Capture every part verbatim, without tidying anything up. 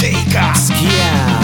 Shake Skia.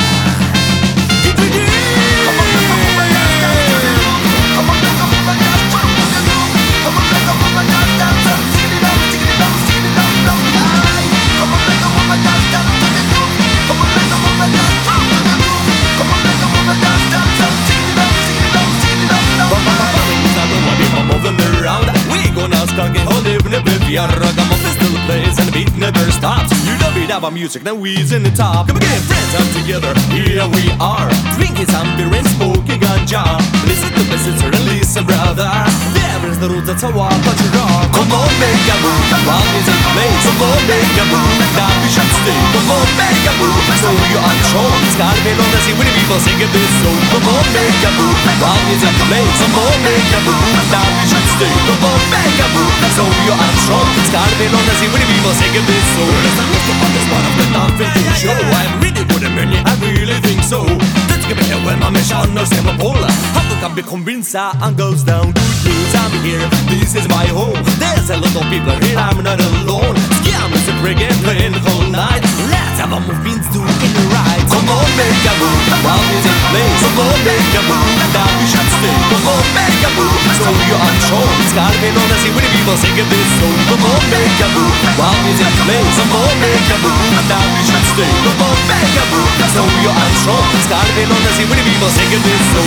Yeah, ragamuffin still plays and the beat never stops. You know we have our music, now we's in the top. Come again, friends up together, here we are. Drinking some beer and smoking ganja. Listen to my sister and listen brother. There is the root, that's how I punch it off. Come on, make a move, while music plays. Come on, make a move, now we should stay. Come on, make a move, so you're unsure. It's gotta be long to see when the people singing this song. Come on, make a move, while music plays. Come on, make a move, now we should stay. Come on, make a move, so you're unsure. It's gotta be long to see when the people singing this song. As I look upon this one of the nothing to show, I'm really good at many, I really think so. Let's give it a when my mission knows him a polar. How to come be convinced and goes down good news. I'm here, this is my home. There's a lot of people here, I'm not alone. Yeah, I'm a break and playing the whole night. Let's have a move means do in the right. Come on, make a move, while music plays. Come on, make a move, now we should stay. Come on, make a move, so you're unsure. It's gotta be long to see when the people singing this song. Come on, make a move, while music plays. Come on, make a move, now we should stay. Come on, make a move, so you're unsure. It's gotta be long to see when the people singing this song.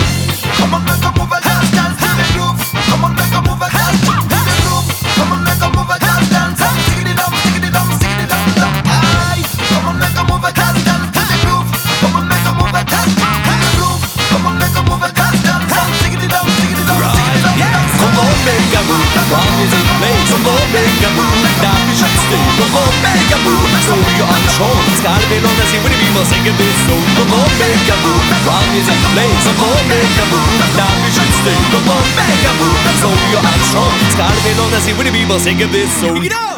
Come on, make a move and dance, dance to the groove. Come on, make a move and dance to the groove. Come on, make a move and dance, dance, dance. Sing it up, sing it up, sing it up, up. Aye. Come on, make a move and dance, dance to the groove. Come on, make a move and dance to the groove. Come on, make a move and dance, dance, dance. Sing it up, sing it up, sing it up, up. Come on, make a move, while music plays. Come on, make a move, now we should stay. Come on, make a move, so you're unsure. It's gotta be long to see when the people singing this song. Come on, make a move, while music plays. Come on, make a move, now we should stay. Come on, make a move, so you're unsure. It's gotta be long to see when the people singing this song.